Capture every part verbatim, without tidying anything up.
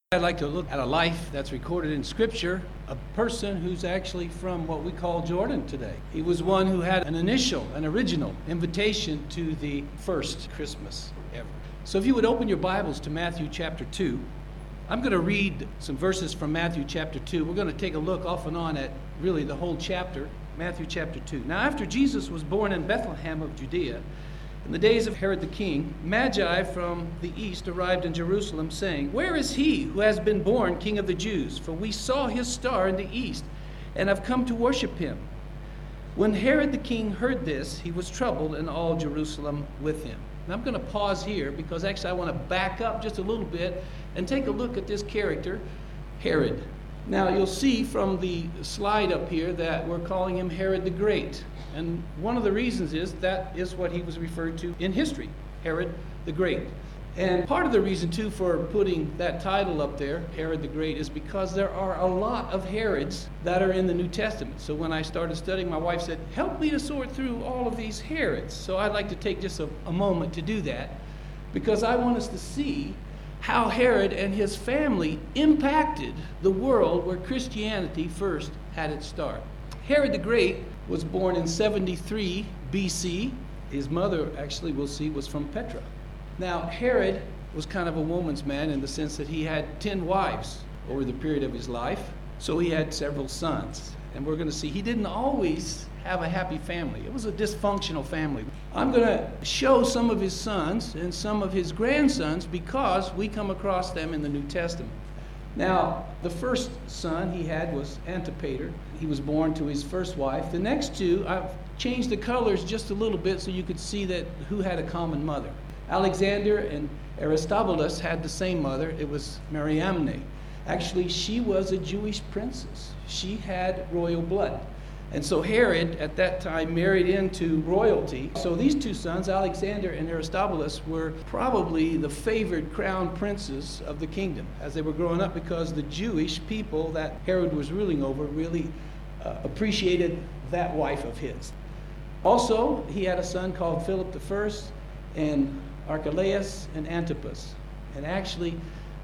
I'd like to look at a life that's recorded in Scripture, a person who's actually from what we call Jordan today. He was one who had an initial, an original invitation to the first Christmas ever. So if you would open your Bibles to Matthew chapter two, I'm going to read some verses from Matthew chapter two. We're going to take a look off and on at really the whole chapter, Matthew chapter two. Now after Jesus was born in Bethlehem of Judea, in the days of Herod the king, Magi from the east arrived in Jerusalem, saying, "Where is he who has been born King of the Jews? For we saw his star in the east, and have come to worship him." When Herod the king heard this, he was troubled, and all Jerusalem with him. Now I'm going to pause here because actually I want to back up just a little bit and take a look at this character, Herod. Now you'll see from the slide up here that we're calling him Herod the Great. And one of the reasons is that is what he was referred to in history, Herod the Great. And part of the reason, too, for putting that title up there, Herod the Great, is because there are a lot of Herods that are in the New Testament. So when I started studying, my wife said, help me to sort through all of these Herods. So I'd like to take just a, a moment to do that, because I want us to see how Herod and his family impacted the world where Christianity first had its start. Herod the Great was born in seventy-three B C. His mother, actually, we'll see, was from Petra. Now, Herod was kind of a woman's man in the sense that he had ten wives over the period of his life. So he had several sons. And we're going to see he didn't always have a happy family. It was a dysfunctional family. I'm going to show some of his sons and some of his grandsons because we come across them in the New Testament. Now, the first son he had was Antipater. He was born to his first wife. The next two, I've changed the colors just a little bit so you could see that who had a common mother. Alexander and Aristobulus had the same mother. It was Mariamne. Actually, she was a Jewish princess. She had royal blood. And so Herod, at that time, married into royalty. So these two sons, Alexander and Aristobulus, were probably the favored crown princes of the kingdom as they were growing up, because the Jewish people that Herod was ruling over really uh, appreciated that wife of his. Also, he had a son called Philip the First, and Archelaus and Antipas. And actually,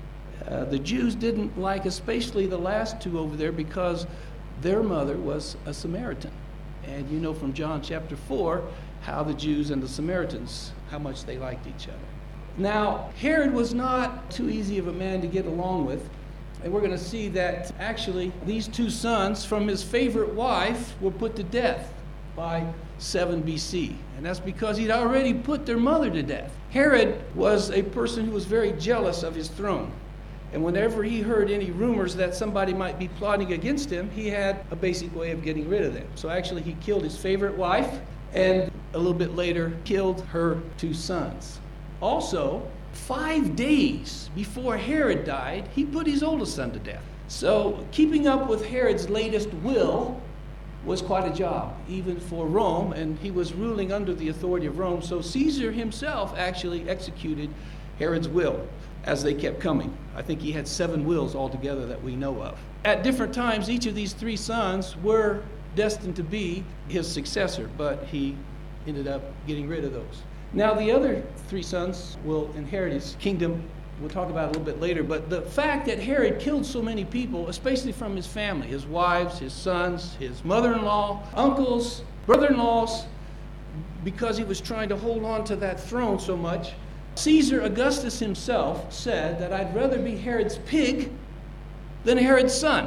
uh, the Jews didn't like especially the last two over there because their mother was a Samaritan. And you know from John chapter four how the Jews and the Samaritans, how much they liked each other. Now, Herod was not too easy of a man to get along with. And we're going to see that actually these two sons from his favorite wife were put to death by seven B C. And that's because he'd already put their mother to death. Herod was a person who was very jealous of his throne. And whenever he heard any rumors that somebody might be plotting against him, he had a basic way of getting rid of them. So actually he killed his favorite wife, and a little bit later killed her two sons. Also, five days before Herod died, he put his oldest son to death. So keeping up with Herod's latest will was quite a job, even for Rome, and he was ruling under the authority of Rome. So Caesar himself actually executed Herod's will as they kept coming. I think he had seven wills altogether that we know of. At different times, each of these three sons were destined to be his successor, but he ended up getting rid of those. Now, the other three sons will inherit his kingdom. We'll talk about it a little bit later, but the fact that Herod killed so many people, especially from his family, his wives, his sons, his mother-in-law, uncles, brother-in-laws, because he was trying to hold on to that throne so much, Caesar Augustus himself said that I'd rather be Herod's pig than Herod's son.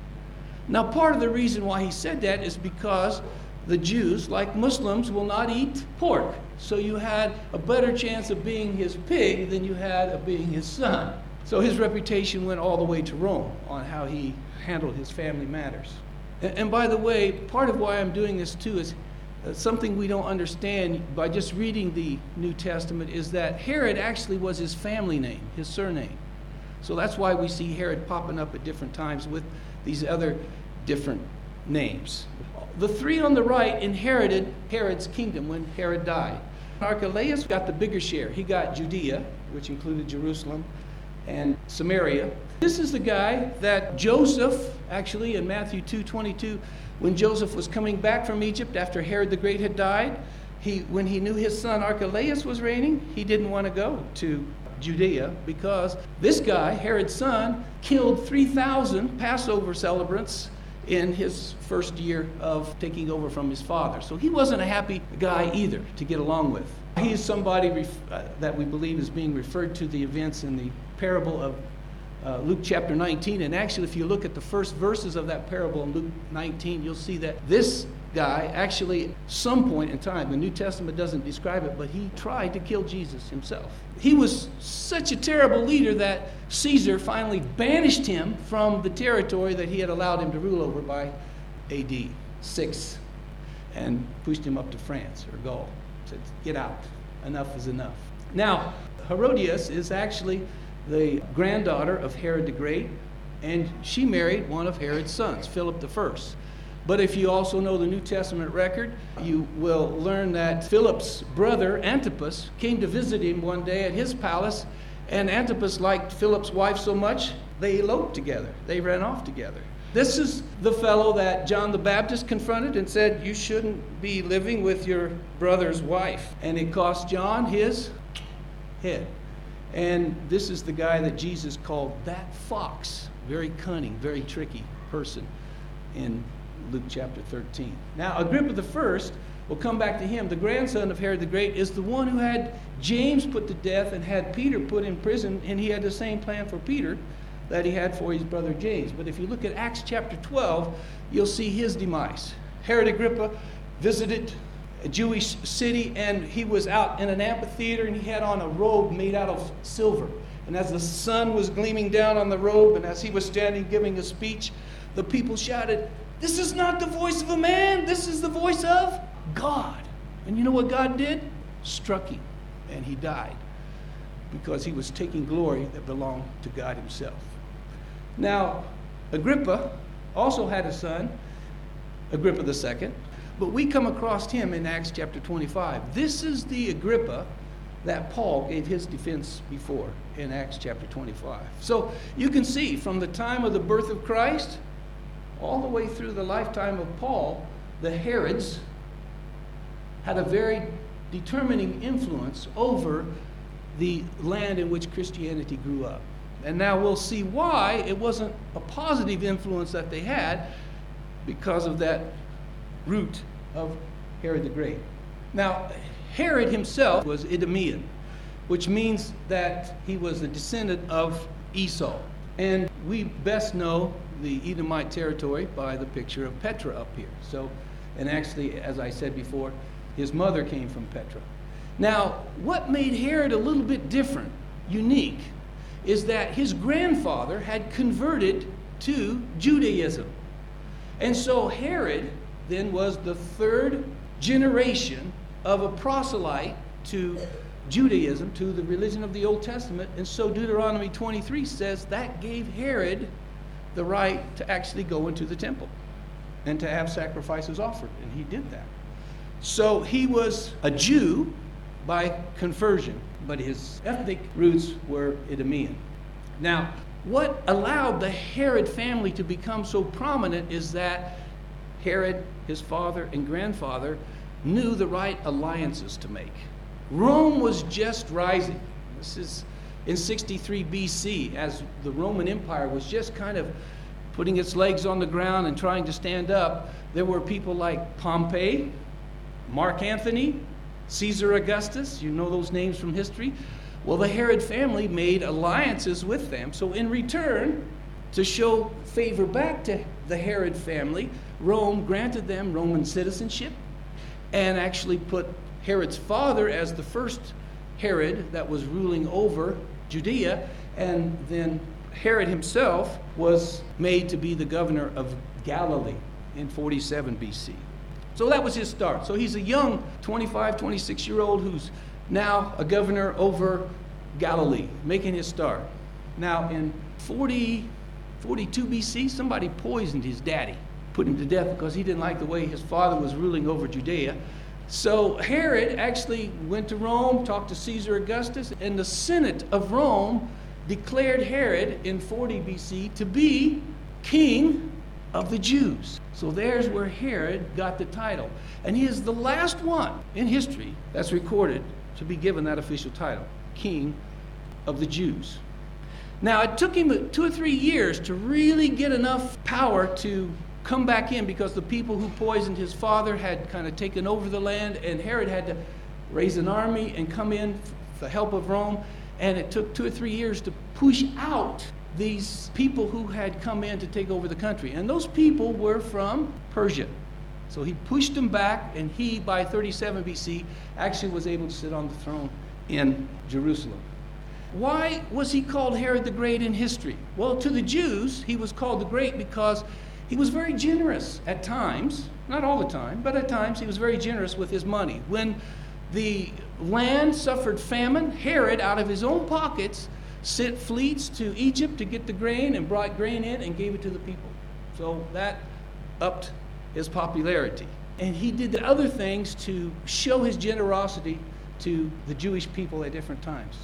Now, part of the reason why he said that is because the Jews, like Muslims, will not eat pork. So you had a better chance of being his pig than you had of being his son. So his reputation went all the way to Rome on how he handled his family matters. And, and by the way, part of why I'm doing this too is uh, something we don't understand by just reading the New Testament is that Herod actually was his family name, his surname. So that's why we see Herod popping up at different times with these other different names. The three on the right inherited Herod's kingdom when Herod died. Archelaus got the bigger share. He got Judea, which included Jerusalem, and Samaria. This is the guy that Joseph, actually in Matthew two twenty-two, when Joseph was coming back from Egypt after Herod the Great had died, he, when he knew his son Archelaus was reigning, he didn't want to go to Judea, because this guy, Herod's son, killed three thousand Passover celebrants in his first year of taking over from his father. So he wasn't a happy guy either to get along with. He is somebody ref- uh, that we believe is being referred to the events in the parable of uh, Luke chapter nineteen. And actually, if you look at the first verses of that parable in Luke nineteen, you'll see that this guy actually, some point in time, the New Testament doesn't describe it, but he tried to kill Jesus himself. He was such a terrible leader that Caesar finally banished him from the territory that he had allowed him to rule over by A D six and pushed him up to France or Gaul. Said, get out. Enough is enough. Now, Herodias is actually the granddaughter of Herod the Great, and she married one of Herod's sons, Philip the First. But if you also know the New Testament record, you will learn that Philip's brother, Antipas, came to visit him one day at his palace, and Antipas liked Philip's wife so much, they eloped together. They ran off together. This is the fellow that John the Baptist confronted and said, you shouldn't be living with your brother's wife. And it cost John his head. And this is the guy that Jesus called that fox. Very cunning, very tricky person in Luke chapter thirteen. Now, Agrippa the First, we'll come back to him. The grandson of Herod the Great is the one who had James put to death and had Peter put in prison, and he had the same plan for Peter that he had for his brother James. But if you look at Acts chapter twelve, you'll see his demise. Herod Agrippa visited a Jewish city, and he was out in an amphitheater, and he had on a robe made out of silver. And as the sun was gleaming down on the robe, and as he was standing giving a speech, the people shouted, "This is not the voice of a man, this is the voice of God." And you know what God did? Struck him, and he died, because he was taking glory that belonged to God himself. Now, Agrippa also had a son, Agrippa the Second, but we come across him in Acts chapter twenty-five. This is the Agrippa that Paul gave his defense before in Acts chapter twenty-five. So you can see from the time of the birth of Christ all the way through the lifetime of Paul, the Herods had a very determining influence over the land in which Christianity grew up. And now we'll see why it wasn't a positive influence that they had, because of that root of Herod the Great. Now, Herod himself was Idumean, which means that he was a descendant of Esau. And we best know the Edomite territory by the picture of Petra up here. So, and actually, as I said before, his mother came from Petra. Now, what made Herod a little bit different, unique, is that his grandfather had converted to Judaism. And so Herod then was the third generation of a proselyte to Judaism, to the religion of the Old Testament. And so Deuteronomy twenty-three says that gave Herod the right to actually go into the temple and to have sacrifices offered. And he did that. So he was a Jew by conversion, but his ethnic roots were Idumean. Now, what allowed the Herod family to become so prominent is that Herod, his father and grandfather, knew the right alliances to make. Rome was just rising. This is in sixty-three B C, as the Roman Empire was just kind of putting its legs on the ground and trying to stand up. There were people like Pompey, Mark Antony, Caesar Augustus. You know those names from history. Well, the Herod family made alliances with them. So in return, to show favor back to the Herod family, Rome granted them Roman citizenship and actually put Herod's father as the first Herod that was ruling over Judea, and then Herod himself was made to be the governor of Galilee in forty-seven B C. So that was his start. So he's a young twenty-five, twenty-six year old who's now a governor over Galilee, making his start. Now in forty, forty-two B C, somebody poisoned his daddy, put him to death because he didn't like the way his father was ruling over Judea. So Herod actually went to Rome, talked to Caesar Augustus, and the Senate of Rome declared Herod in forty B C to be king of the Jews. So there's where Herod got the title. And he is the last one in history that's recorded to be given that official title, King of the Jews. Now, it took him two or three years to really get enough power to come back in, because the people who poisoned his father had kind of taken over the land, and Herod had to raise an army and come in for the help of Rome. And it took two or three years to push out these people who had come in to take over the country. And those people were from Persia. So he pushed them back, and he, by thirty-seven B C, actually was able to sit on the throne in Jerusalem. Why was he called Herod the Great in history? Well, to the Jews, he was called the Great because he was very generous at times, not all the time, but at times he was very generous with his money. When the land suffered famine, Herod, out of his own pockets, sent fleets to Egypt to get the grain and brought grain in and gave it to the people. So that upped his popularity. And he did the other things to show his generosity to the Jewish people at different times.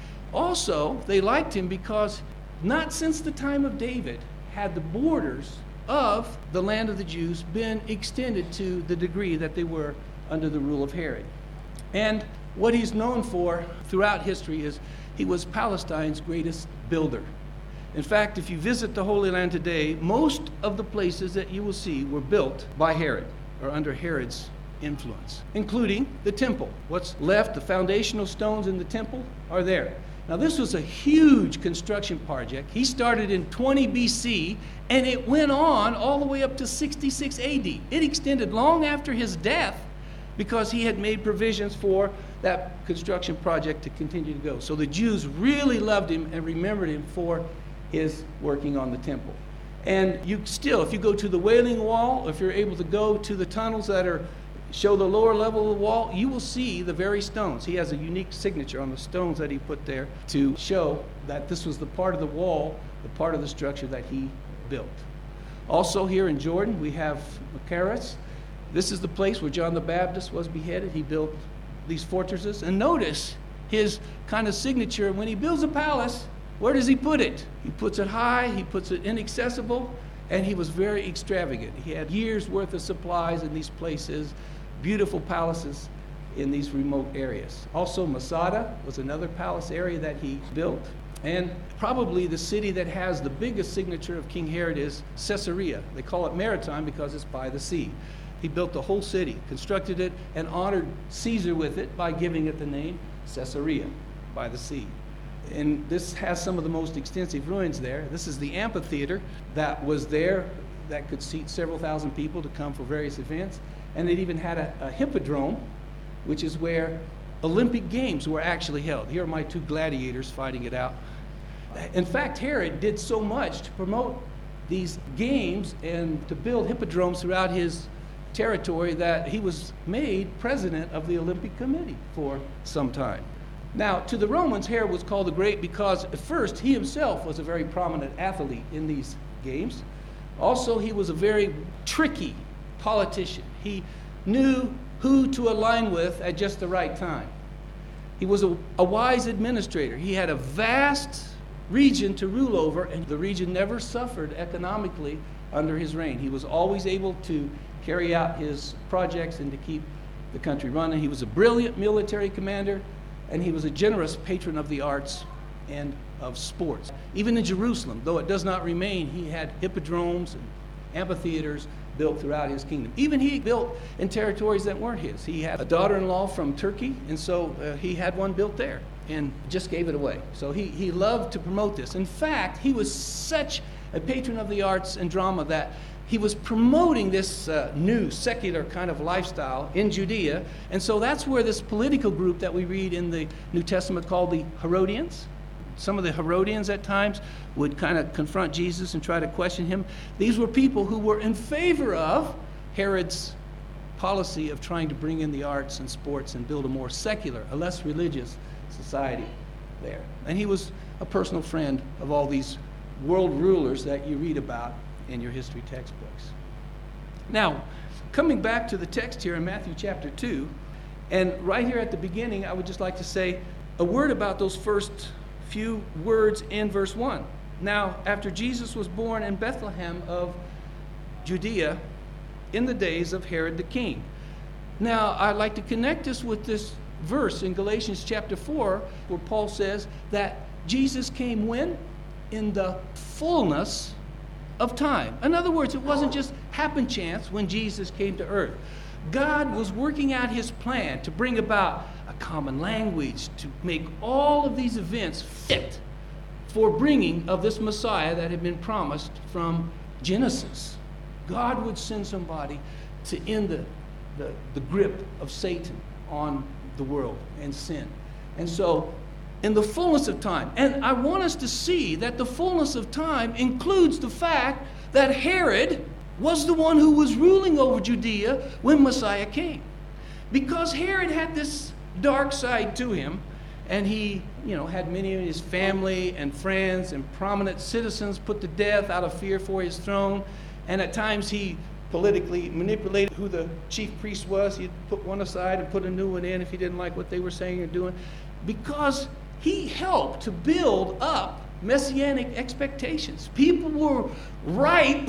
Also, they liked him because not since the time of David had the borders of the land of the Jews been extended to the degree that they were under the rule of Herod. And what he's known for throughout history is he was Palestine's greatest builder. In fact, if you visit the Holy Land today, most of the places that you will see were built by Herod, or under Herod's influence, including the temple. What's left, the foundational stones in the temple, are there. Now, this was a huge construction project. He started in twenty B C, and it went on all the way up to sixty-six A D. It extended long after his death because he had made provisions for that construction project to continue to go. So the Jews really loved him and remembered him for his working on the temple. And you still, if you go to the Wailing Wall, if you're able to go to the tunnels that are show the lower level of the wall, you will see the very stones. He has a unique signature on the stones that he put there to show that this was the part of the wall, the part of the structure that he built. Also here in Jordan, we have Machaerus. This is the place where John the Baptist was beheaded. He built these fortresses. And notice his kind of signature. When he builds a palace, where does he put it? He puts it high, he puts it inaccessible, and he was very extravagant. He had years' worth of supplies in these places, beautiful palaces in these remote areas. Also, Masada was another palace area that he built. And probably the city that has the biggest signature of King Herod is Caesarea. They call it maritime because it's by the sea. He built the whole city, constructed it, and honored Caesar with it by giving it the name Caesarea, by the sea. And this has some of the most extensive ruins there. This is the amphitheater that was there that could seat several thousand people to come for various events. And it even had a, a hippodrome, which is where Olympic Games were actually held. Here are my two gladiators fighting it out. In fact, Herod did so much to promote these games and to build hippodromes throughout his territory that he was made president of the Olympic Committee for some time. Now, to the Romans, Herod was called the Great because at first he himself was a very prominent athlete in these games. Also, he was a very tricky politician. He knew who to align with at just the right time. He was a, a wise administrator. He had a vast region to rule over, and the region never suffered economically under his reign. He was always able to carry out his projects and to keep the country running. He was a brilliant military commander, and he was a generous patron of the arts and of sports. Even in Jerusalem, though it does not remain, he had hippodromes and amphitheaters built throughout his kingdom. Even he built in territories that weren't his. He had a daughter-in-law from Turkey, and so uh, he had one built there and just gave it away. So he, he loved to promote this. In fact, he was such a patron of the arts and drama that he was promoting this uh, new secular kind of lifestyle in Judea. And so that's where this political group that we read in the New Testament called the Herodians. Some of the Herodians at times would kind of confront Jesus and try to question him. These were people who were in favor of Herod's policy of trying to bring in the arts and sports and build a more secular, a less religious society there. And he was a personal friend of all these world rulers that you read about in your history textbooks. Now, coming back to the text here in Matthew chapter two, and right here at the beginning, I would just like to say a word about those first few words in verse one. Now, after Jesus was born in Bethlehem of Judea in the days of Herod the king. Now, I'd like to connect this with this verse in Galatians chapter four, where Paul says that Jesus came when? In the fullness of time. In other words, it wasn't just happen chance when Jesus came to earth. God was working out his plan to bring about a common language, to make all of these events fit for bringing of this Messiah that had been promised from Genesis. God would send somebody to end the, the, the grip of Satan on the world and sin. And so, in the fullness of time, and I want us to see that the fullness of time includes the fact that Herod was the one who was ruling over Judea when Messiah came. Because Herod had this dark side to him, and he, you know, had many of his family and friends and prominent citizens put to death out of fear for his throne. And at times he politically manipulated who the chief priest was. He'd put one aside and put a new one in if he didn't like what they were saying or doing. Because he helped to build up messianic expectations. People were ripe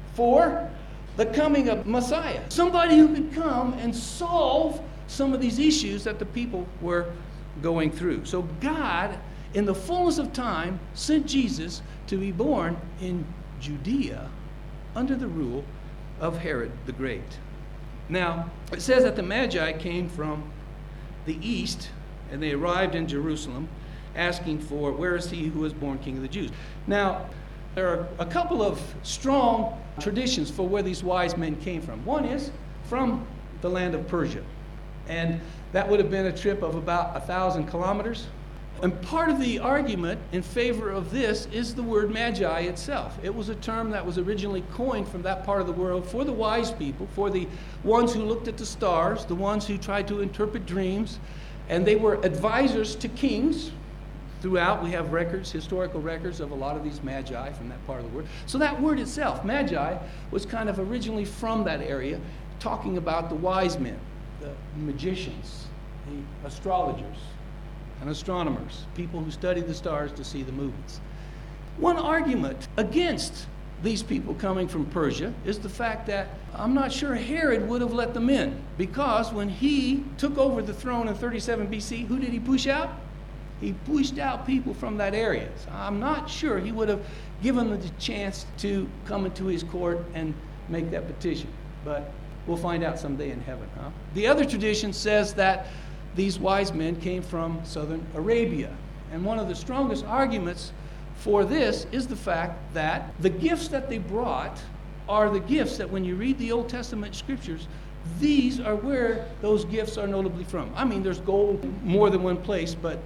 for the coming of Messiah. Somebody who could come and solve some of these issues that the people were going through. So God, in the fullness of time, sent Jesus to be born in Judea under the rule of Herod the Great. Now, it says that the Magi came from the east, and they arrived in Jerusalem asking for, where is he who was born King of the Jews? Now, there are a couple of strong traditions for where these wise men came from. One is from the land of Persia. And that would have been a trip of about a thousand kilometers. And part of the argument in favor of this is the word magi itself. It was a term that was originally coined from that part of the world for the wise people, for the ones who looked at the stars, the ones who tried to interpret dreams. And they were advisors to kings. Throughout, we have records, historical records of a lot of these magi from that part of the world. So that word itself, magi, was kind of originally from that area, talking about the wise men, the magicians, the astrologers, and astronomers, people who study the stars to see the movements. One argument against these people coming from Persia is the fact that I'm not sure Herod would have let them in, because when he took over the throne in thirty-seven B C, who did he push out? He pushed out people from that area. So I'm not sure he would have given them the chance to come into his court and make that petition. But we'll find out someday in heaven, huh? The other tradition says that these wise men came from southern Arabia. And one of the strongest arguments for this is the fact that the gifts that they brought are the gifts that when you read the Old Testament scriptures, these are where those gifts are notably from. I mean, there's gold more than one place, but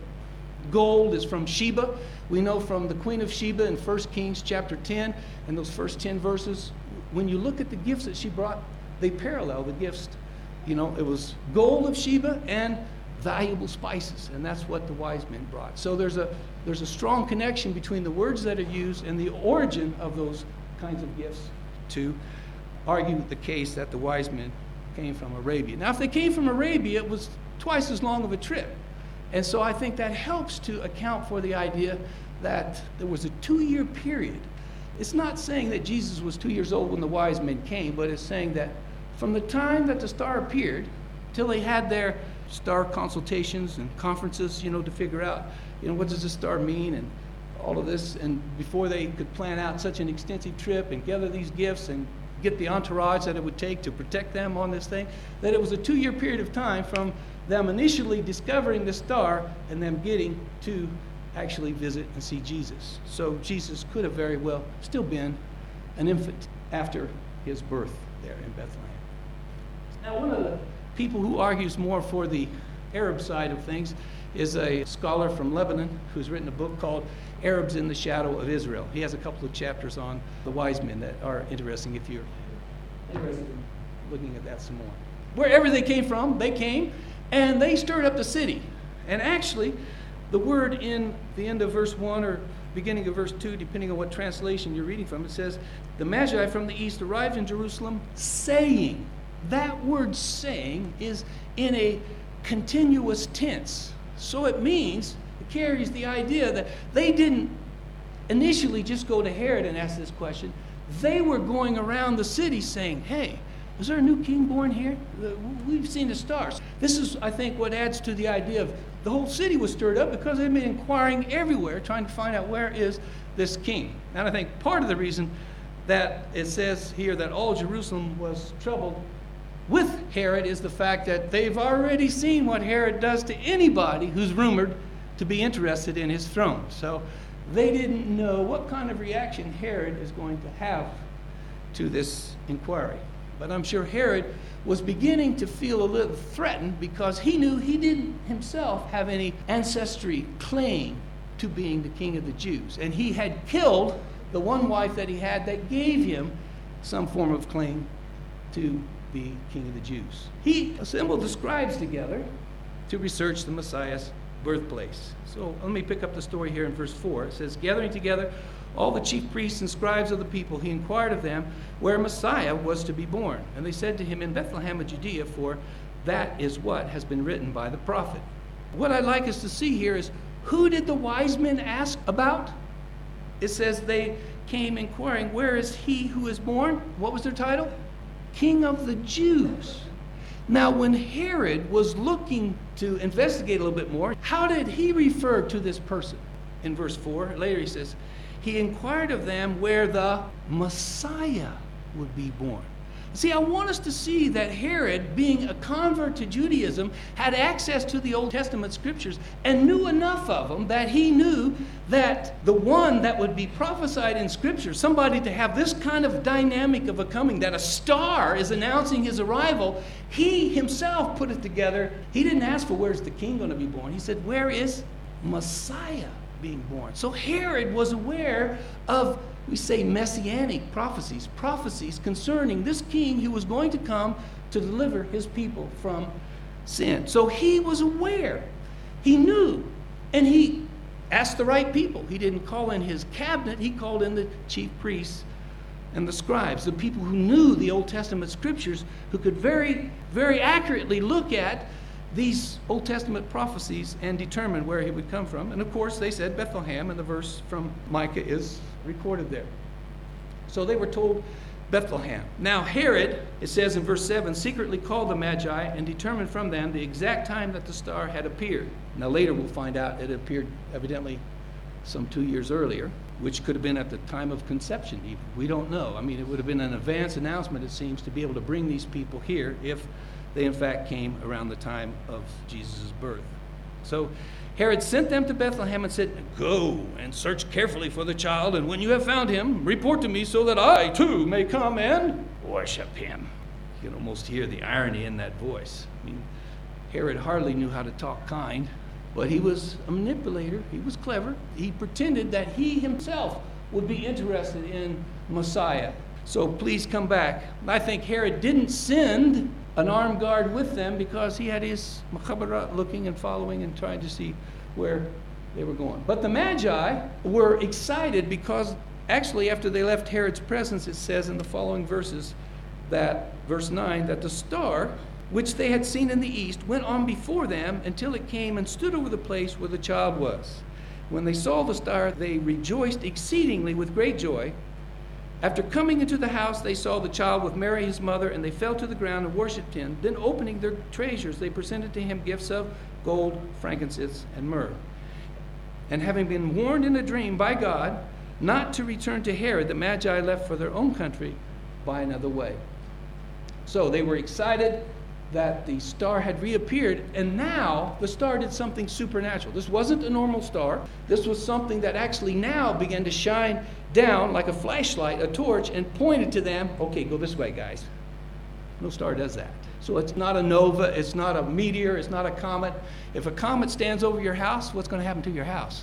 gold is from Sheba. We know from the Queen of Sheba in First Kings chapter ten, and those first ten verses, when you look at the gifts that she brought, they parallel the gifts. You know, it was gold of Sheba and valuable spices, and that's what the wise men brought. So there's a there's a strong connection between the words that are used and the origin of those kinds of gifts to argue the case that the wise men came from Arabia. Now, if they came from Arabia, it was twice as long of a trip. And so I think that helps to account for the idea that there was a two-year period. It's not saying that Jesus was two years old when the wise men came, but it's saying that from the time that the star appeared till they had their star consultations and conferences, you know, to figure out, you know, what does this star mean and all of this, and before they could plan out such an extensive trip and gather these gifts and get the entourage that it would take to protect them on this thing, that it was a two-year period of time from them initially discovering the star and them getting to actually visit and see Jesus. So Jesus could have very well still been an infant after his birth there in Bethlehem. Now, one of the people who argues more for the Arab side of things is a scholar from Lebanon who's written a book called Arabs in the Shadow of Israel. He has a couple of chapters on the wise men that are interesting if you're interested in looking at that some more. Wherever they came from, they came, and they stirred up the city. And actually, the word in the end of verse one or beginning of verse two, depending on what translation you're reading from, it says, the Magi from the east arrived in Jerusalem saying. That word saying is in a continuous tense. So it means, it carries the idea that they didn't initially just go to Herod and ask this question. They were going around the city saying, hey, Is there a new king born here? We've seen the stars. This is, I think, what adds to the idea of the whole city was stirred up because they've been inquiring everywhere, trying to find out where is this king. And I think part of the reason that it says here that all Jerusalem was troubled with Herod is the fact that they've already seen what Herod does to anybody who's rumored to be interested in his throne. So they didn't know what kind of reaction Herod is going to have to this inquiry. But I'm sure Herod was beginning to feel a little threatened because he knew he didn't himself have any ancestry claim to being the king of the Jews. And he had killed the one wife that he had that gave him some form of claim to be king of the Jews. He assembled the scribes together to research the Messiah's birthplace. So let me pick up the story here in verse four. It says, gathering together all the chief priests and scribes of the people, he inquired of them where Messiah was to be born. And they said to him, in Bethlehem of Judea, for that is what has been written by the prophet. What I'd like us to see here is, who did the wise men ask about? It says they came inquiring, where is he who is born? What was their title? King of the Jews. Now, when Herod was looking to investigate a little bit more, how did he refer to this person? In verse four, later he says, he inquired of them where the Messiah would be born. See, I want us to see that Herod, being a convert to Judaism, had access to the Old Testament scriptures and knew enough of them that he knew that the one that would be prophesied in scripture, somebody to have this kind of dynamic of a coming, that a star is announcing his arrival, he himself put it together. He didn't ask for where's the king going to be born. He said, where is Messiah being born? So Herod was aware of, we say, messianic prophecies, prophecies concerning this king who was going to come to deliver his people from sin. So he was aware. He knew. And he asked the right people. He didn't call in his cabinet. He called in the chief priests and the scribes, the people who knew the Old Testament scriptures, who could very, very accurately look at these Old Testament prophecies and determine where he would come from. And of course, they said Bethlehem, and the verse from Micah is recorded there. So they were told Bethlehem. Now Herod, it says in verse seven, secretly called the Magi and determined from them the exact time that the star had appeared. Now later we'll find out it appeared evidently some two years earlier, which could have been at the time of conception even. We don't know. I mean, it would have been an advance announcement, it seems, to be able to bring these people here if they in fact came around the time of Jesus' birth. So Herod sent them to Bethlehem and said, go and search carefully for the child, and when you have found him, report to me so that I too may come and worship him. You can almost hear the irony in that voice. I mean, Herod hardly knew how to talk kind, but he was a manipulator. He was clever. He pretended that he himself would be interested in Messiah. So please come back. I think Herod didn't send an armed guard with them because he had his makhabara looking and following and trying to see where they were going. But the Magi were excited because actually after they left Herod's presence, it says in the following verses, that verse nine, that the star which they had seen in the east went on before them until it came and stood over the place where the child was. When they saw the star, they rejoiced exceedingly with great joy. After coming into the house, they saw the child with Mary his mother, and they fell to the ground and worshipped him. Then opening their treasures, they presented to him gifts of gold, frankincense, and myrrh. And having been warned in a dream by God not to return to Herod, the Magi left for their own country by another way. So they were excited that the star had reappeared, and now the star did something supernatural. This wasn't a normal star. This was something that actually now began to shine down like a flashlight, a torch, and pointed to them, okay, go this way, guys. No star does that. So it's not a nova, it's not a meteor, it's not a comet. If a comet stands over your house, what's going to happen to your house?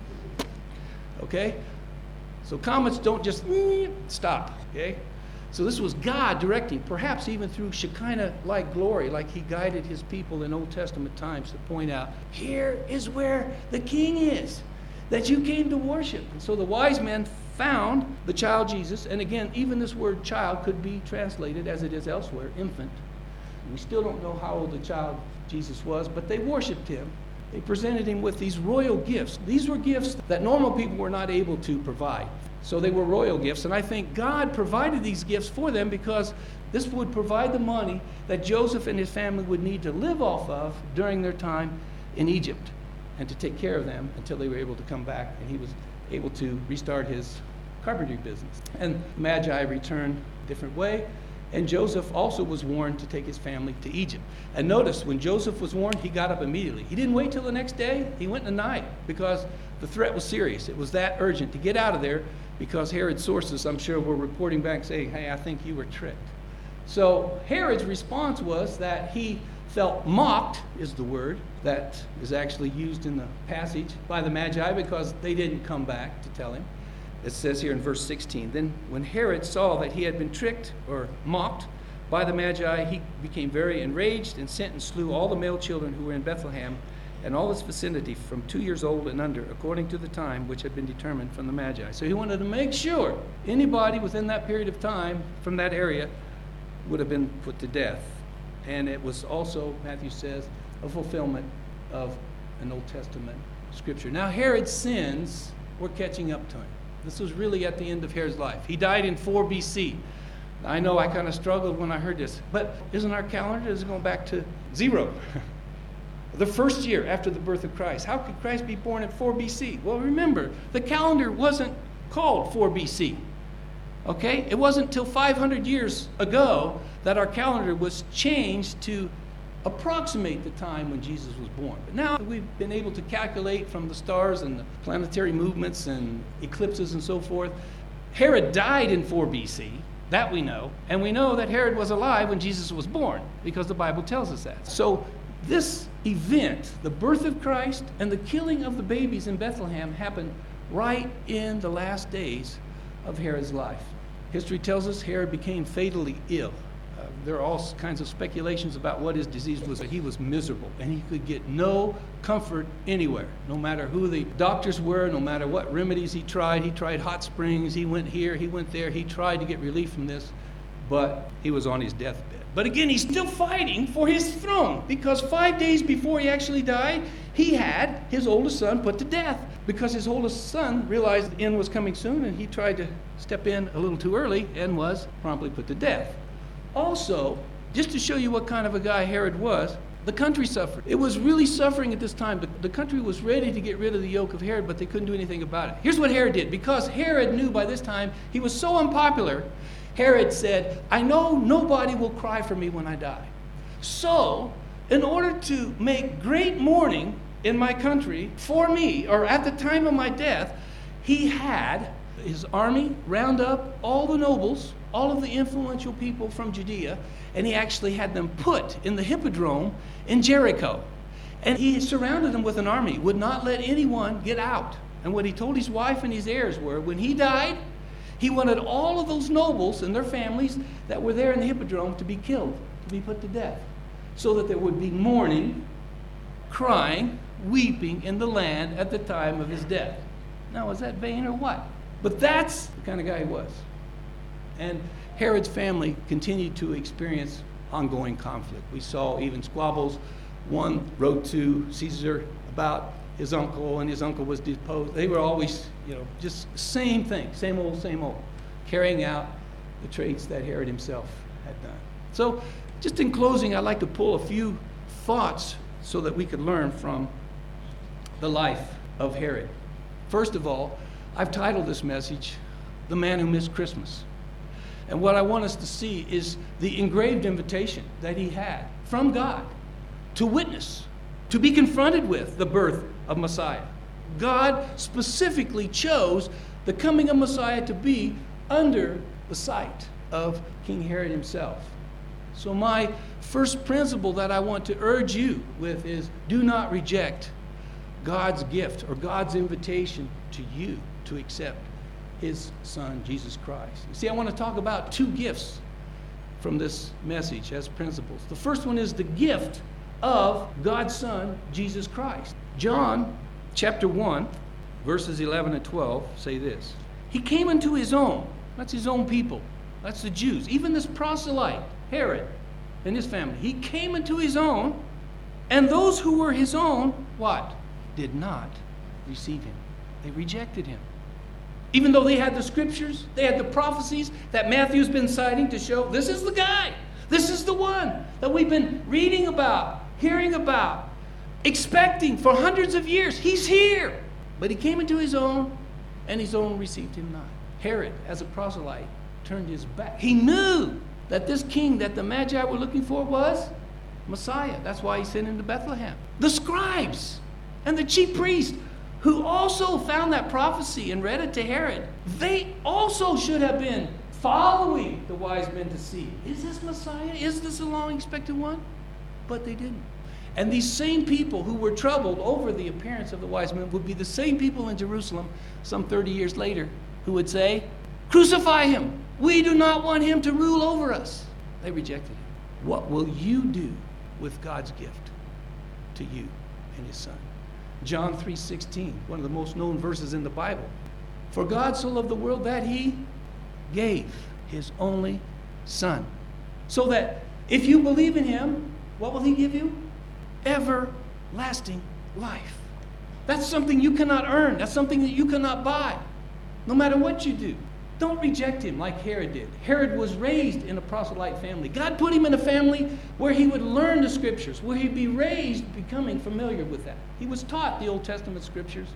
Okay? So comets don't just stop, okay? So this was God directing, perhaps even through Shekinah-like glory, like he guided his people in Old Testament times to point out, here is where the king is, that you came to worship. And so the wise men found the child Jesus, and again, even this word child could be translated as it is elsewhere, infant. We still don't know how old the child Jesus was, but they worshiped him. They presented him with these royal gifts. These were gifts that normal people were not able to provide. So they were royal gifts, and I think God provided these gifts for them because This would provide the money that Joseph and his family would need to live off of during their time in Egypt and to take care of them until they were able to come back and he was able to restart his carpentry business. And Magi returned a different way. And Joseph also was warned to take his family to Egypt. And notice, when Joseph was warned, he got up immediately. He didn't wait till the next day. He went in the night because the threat was serious. It was that urgent to get out of there because Herod's sources, I'm sure, were reporting back saying, hey, I think you were tricked. So Herod's response was that he felt mocked, is the word that is actually used in the passage, by the Magi because they didn't come back to tell him. It says here in verse sixteen, then when Herod saw that he had been tricked or mocked by the Magi, he became very enraged and sent and slew all the male children who were in Bethlehem and all its vicinity from two years old and under, according to the time which had been determined from the Magi. So he wanted to make sure anybody within that period of time from that area would have been put to death. And it was also, Matthew says, a fulfillment of an Old Testament scripture. Now Herod's sins were catching up to him. This was really at the end of Herod's life. He died in four B C. I know I kind of struggled when I heard this, but isn't our calendar is going back to zero? The first year after the birth of Christ. How could Christ be born at four B C? Well, remember, the calendar wasn't called four B C. Okay? It wasn't until five hundred years ago that our calendar was changed to approximate the time when Jesus was born. But now we've been able to calculate from the stars and the planetary movements and eclipses and so forth. Herod died in four B C, that we know, and we know that Herod was alive when Jesus was born because the Bible tells us that. So this event, the birth of Christ and the killing of the babies in Bethlehem, happened right in the last days of Herod's life. History tells us Herod became fatally ill. Uh, there are all kinds of speculations about what his disease was, but he was miserable and he could get no comfort anywhere, no matter who the doctors were, no matter what remedies he tried. He tried hot springs, he went here, he went there, he tried to get relief from this, but he was on his deathbed. But again, he's still fighting for his throne because five days before he actually died, he had his oldest son put to death because his oldest son realized the end was coming soon and he tried to step in a little too early and was promptly put to death. Also, just to show you what kind of a guy Herod was, the country suffered. It was really suffering at this time. The, the country was ready to get rid of the yoke of Herod, but they couldn't do anything about it. Here's what Herod did. Because Herod knew by this time he was so unpopular, Herod said, I know nobody will cry for me when I die. So, in order to make great mourning in my country for me, or at the time of my death, he had his army round up all the nobles, all of the influential people from Judea, and he actually had them put in the hippodrome in Jericho. And he surrounded them with an army, would not let anyone get out. And what he told his wife and his heirs were, when he died, he wanted all of those nobles and their families that were there in the hippodrome to be killed, to be put to death, so that there would be mourning, crying, weeping in the land at the time of his death. Now, is that vain or what? But that's the kind of guy he was. And Herod's family continued to experience ongoing conflict. We saw even squabbles. One wrote to Caesar about his uncle, and his uncle was deposed. They were always, you know, just same thing, same old, same old, carrying out the traits that Herod himself had done. So, just in closing, I'd like to pull a few thoughts so that we could learn from the life of Herod. First of all, I've titled this message, The Man Who Missed Christmas. And what I want us to see is the engraved invitation that he had from God to witness, to be confronted with the birth of Messiah. God specifically chose the coming of Messiah to be under the sight of King Herod himself. So my first principle that I want to urge you with is do not reject God's gift or God's invitation to you to accept his son, Jesus Christ. You see, I want to talk about two gifts from this message as principles. The first one is the gift of God's son, Jesus Christ. John chapter one, verses eleven and twelve say this. He came unto his own. That's his own people. That's the Jews. Even this proselyte, Herod, and his family. He came into his own, and those who were his own, what? Did not receive him. They rejected him. Even though they had the scriptures, they had the prophecies that Matthew's been citing to show this is the guy. This is the one that we've been reading about, hearing about, expecting for hundreds of years. He's here. But he came into his own, and his own received him not. Herod, as a proselyte, turned his back. He knew that this king that the Magi were looking for was Messiah. That's why he sent him to Bethlehem. The scribes and the chief priests, who also found that prophecy and read it to Herod, they also should have been following the wise men to see, is this Messiah? Is this the long-expected one? But they didn't. And these same people who were troubled over the appearance of the wise men would be the same people in Jerusalem some thirty years later who would say, crucify him. We do not want him to rule over us. They rejected him. What will you do with God's gift to you and his son? John three sixteen, one of the most known verses in the Bible. For God so loved the world that he gave his only son. So that if you believe in him, what will he give you? Everlasting life. That's something you cannot earn. That's something that you cannot buy. No matter what you do. Don't reject him like Herod did. Herod was raised in a proselyte family. God put him in a family where he would learn the scriptures, where he'd be raised becoming familiar with that. He was taught the Old Testament scriptures.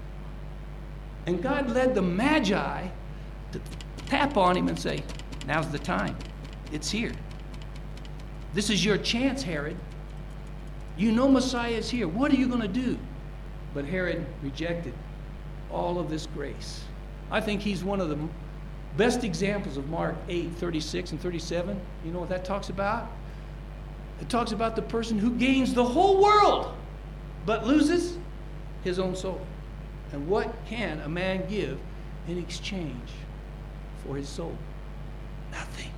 And God led the Magi to tap on him and say, now's the time. It's here. This is your chance, Herod. You know Messiah is here. What are you going to do? But Herod rejected all of this grace. I think he's one of the best examples of Mark eight, thirty-six and thirty-seven. You know what that talks about? It talks about the person who gains the whole world but loses his own soul. And what can a man give in exchange for his soul? Nothing.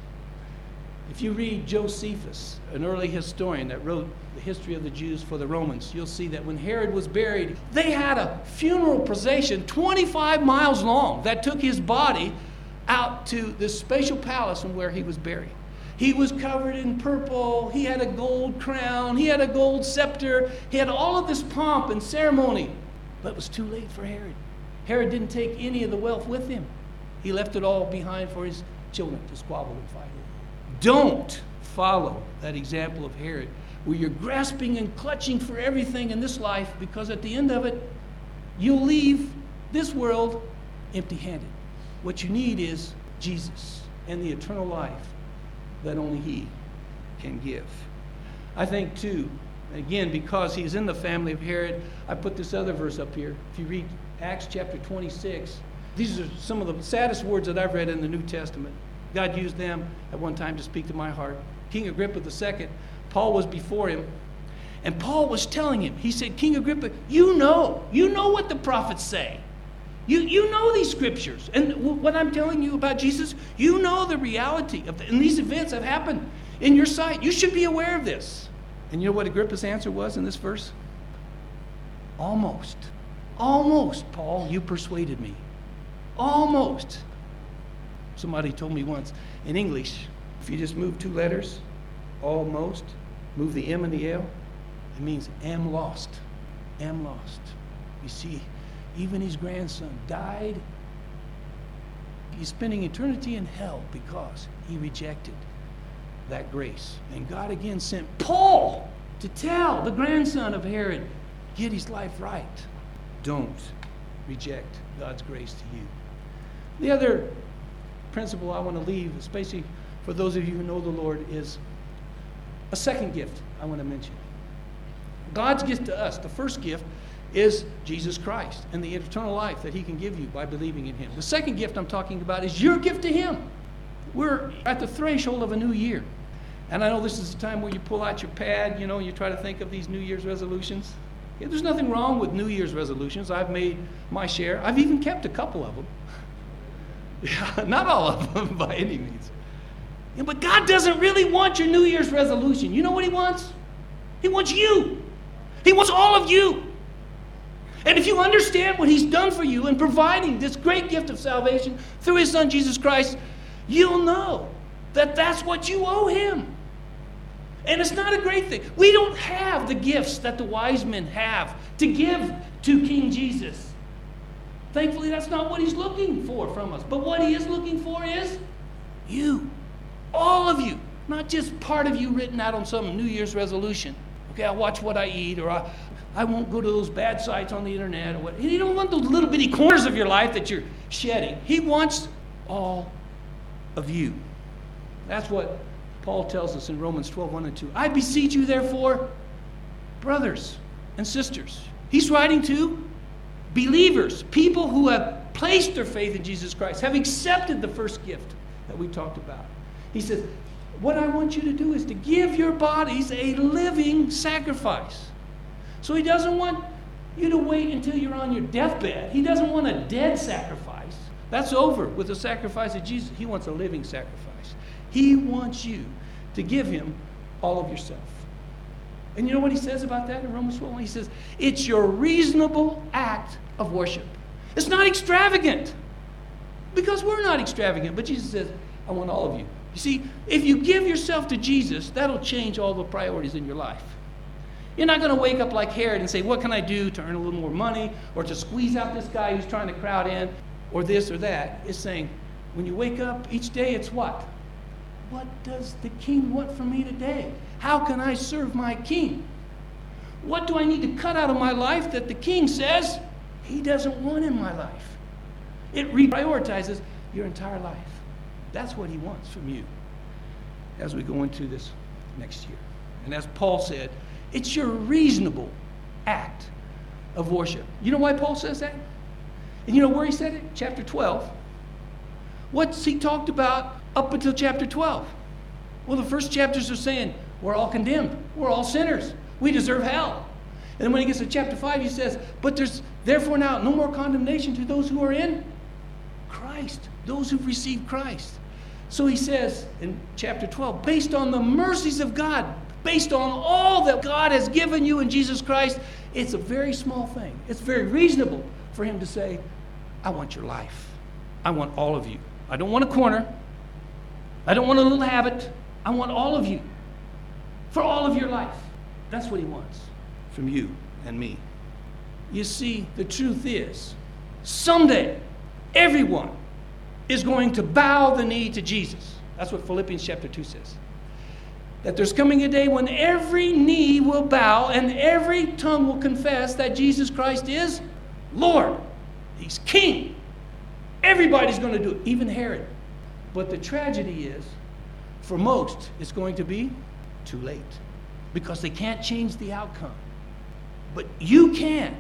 If you read Josephus, an early historian that wrote the history of the Jews for the Romans, you'll see that when Herod was buried, they had a funeral procession twenty-five miles long that took his body out to this spatial palace from where he was buried. He was covered in purple. He had a gold crown. He had a gold scepter. He had all of this pomp and ceremony. But it was too late for Herod. Herod didn't take any of the wealth with him. He left it all behind for his children to squabble and fight over. Don't follow that example of Herod, where you're grasping and clutching for everything in this life, because at the end of it, you'll leave this world empty-handed. What you need is Jesus and the eternal life that only he can give. I think, too, again, because he's in the family of Herod, I put this other verse up here. If you read Acts chapter twenty-six, these are some of the saddest words that I've read in the New Testament. God used them at one time to speak to my heart. King Agrippa the Second, Paul was before him, and Paul was telling him, he said, King Agrippa, you know, you know what the prophets say. You, you know these scriptures. And w- what I'm telling you about Jesus, you know the reality of the, and these events have happened in your sight. You should be aware of this. And you know what Agrippa's answer was in this verse? Almost. Almost, Paul, you persuaded me. Almost. Somebody told me once, in English, if you just move two letters, almost, move the M and the L, it means am lost. Am lost. You see, even his grandson died. He's spending eternity in hell because he rejected that grace. And God again sent Paul to tell the grandson of Herod, get his life right. Don't reject God's grace to you. The other principle I want to leave, especially for those of you who know the Lord, is a second gift I want to mention. God's gift to us, the first gift, is Jesus Christ and the eternal life that he can give you by believing in him. The second gift I'm talking about is your gift to him. We're at the threshold of a new year. And I know this is the time where you pull out your pad, you know, and you try to think of these New Year's resolutions. Yeah, there's nothing wrong with New Year's resolutions. I've made my share. I've even kept a couple of them. Yeah, not all of them by any means. Yeah, but God doesn't really want your New Year's resolution. You know what he wants? He wants you. He wants all of you. And if you understand what he's done for you in providing this great gift of salvation through his son Jesus Christ, you'll know that that's what you owe him. And it's not a great thing. We don't have the gifts that the wise men have to give to King Jesus. Thankfully, that's not what he's looking for from us. But what he is looking for is you. All of you. Not just part of you written out on some New Year's resolution. Okay, I'll watch what I eat, or I, I won't go to those bad sites on the internet. Or what. He don't want those little bitty corners of your life that you're shedding. He wants all of you. That's what Paul tells us in Romans twelve, one and two. I beseech you, therefore, brothers and sisters. He's writing to believers, people who have placed their faith in Jesus Christ, have accepted the first gift that we talked about. He says, what I want you to do is to give your bodies a living sacrifice. So he doesn't want you to wait until you're on your deathbed. He doesn't want a dead sacrifice. That's over with the sacrifice of Jesus. He wants a living sacrifice. He wants you to give him all of yourself. And you know what he says about that in Romans twelve? He says, it's your reasonable act of worship. It's not extravagant. Because we're not extravagant. But Jesus says, I want all of you. You see, if you give yourself to Jesus, that'll change all the priorities in your life. You're not going to wake up like Herod and say, what can I do to earn a little more money, or to squeeze out this guy who's trying to crowd in, or this or that. It's saying, when you wake up each day, it's what? What does the king want from me today? How can I serve my king? What do I need to cut out of my life that the king says he doesn't want in my life? It reprioritizes your entire life. That's what he wants from you as we go into this next year. And as Paul said, it's your reasonable act of worship. You know why Paul says that? And you know where he said it? Chapter twelve. What's he talked about up until chapter twelve? Well, the first chapters are saying, we're all condemned. We're all sinners. We deserve hell. And then when he gets to chapter five, he says, but there's therefore now no more condemnation to those who are in Christ, those who've received Christ. So he says in chapter twelve, based on the mercies of God, based on all that God has given you in Jesus Christ, it's a very small thing. It's very reasonable for him to say, I want your life. I want all of you. I don't want a corner. I don't want a little habit. I want all of you. For all of your life. That's what he wants from you and me. You see, the truth is, someday, everyone is going to bow the knee to Jesus. That's what Philippians chapter two says. That there's coming a day when every knee will bow and every tongue will confess that Jesus Christ is Lord. He's King. Everybody's going to do it, even Herod. But the tragedy is, for most, it's going to be too late. Because they can't change the outcome. But you can.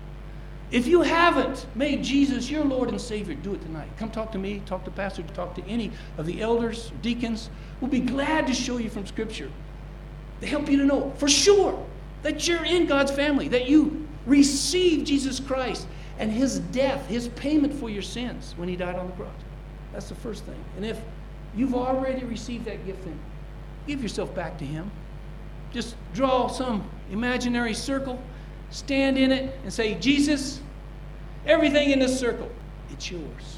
If you haven't made Jesus your Lord and Savior, do it tonight. Come talk to me, talk to Pastor, talk to any of the elders, deacons. We'll be glad to show you from Scripture. To help you to know for sure that you're in God's family, that you receive Jesus Christ and his death, his payment for your sins when he died on the cross. That's the first thing. And if you've already received that gift, then give yourself back to him. Just draw some imaginary circle, stand in it, and say, Jesus, everything in this circle, it's yours.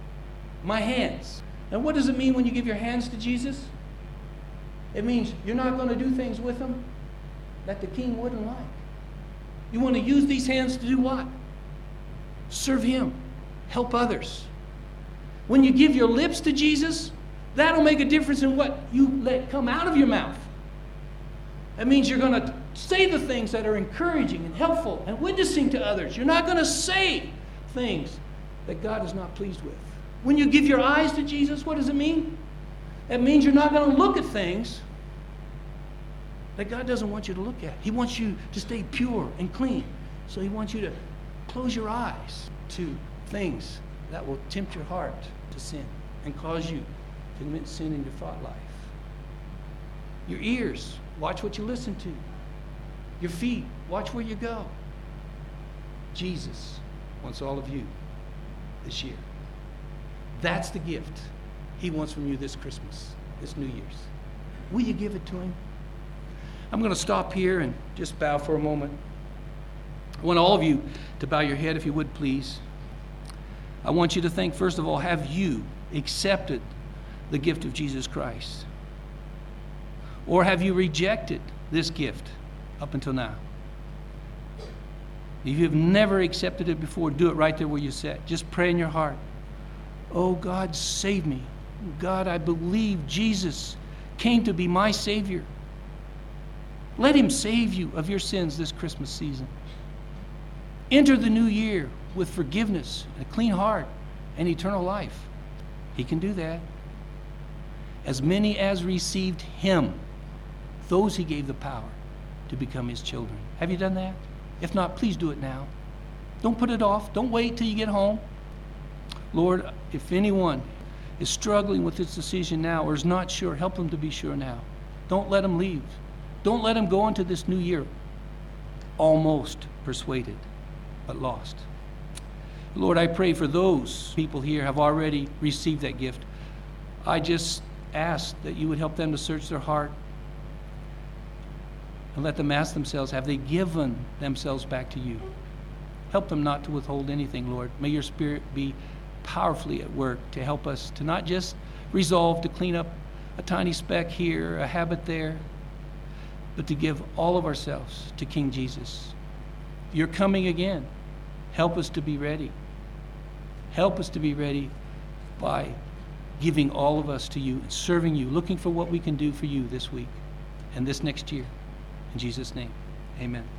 My hands. And what does it mean when you give your hands to Jesus? It means you're not going to do things with them that the king wouldn't like. You want to use these hands to do what? Serve him. Help others. When you give your lips to Jesus, that'll make a difference in what you let come out of your mouth. That means you're going to say the things that are encouraging and helpful and witnessing to others. You're not going to say things that God is not pleased with. When you give your eyes to Jesus, what does it mean? It means you're not going to look at things that God doesn't want you to look at. He wants you to stay pure and clean. So he wants you to close your eyes to things that will tempt your heart to sin and cause you to commit sin in your thought life. Your ears, watch what you listen to. Your feet, watch where you go. Jesus wants all of you this year. That's the gift he wants from you this Christmas, this New Year's. Will you give it to him? I'm going to stop here and just bow for a moment. I want all of you to bow your head, if you would, please. I want you to think, first of all, have you accepted the gift of Jesus Christ? Or have you rejected this gift up until now? If you have never accepted it before, do it right there where you sit. Just pray in your heart. Oh, God, save me. God, I believe Jesus came to be my Savior. Let him save you of your sins this Christmas season. Enter the new year with forgiveness, a clean heart, and eternal life. He can do that. As many as received him, those he gave the power to become his children. Have you done that? If not, please do it now. Don't put it off. Don't wait till you get home. Lord, if anyone is struggling with this decision now or is not sure, help them to be sure now. Don't let them leave. Don't let them go into this new year almost persuaded, but lost. Lord, I pray for those people here who have already received that gift. I just ask that you would help them to search their heart and let them ask themselves, have they given themselves back to you? Help them not to withhold anything, Lord. May your Spirit be powerfully at work to help us to not just resolve to clean up a tiny speck here, a habit there, but to give all of ourselves to King Jesus. You're coming again. Help us to be ready. Help us to be ready by giving all of us to you, serving you, looking for what we can do for you this week and this next year. In Jesus' name, amen.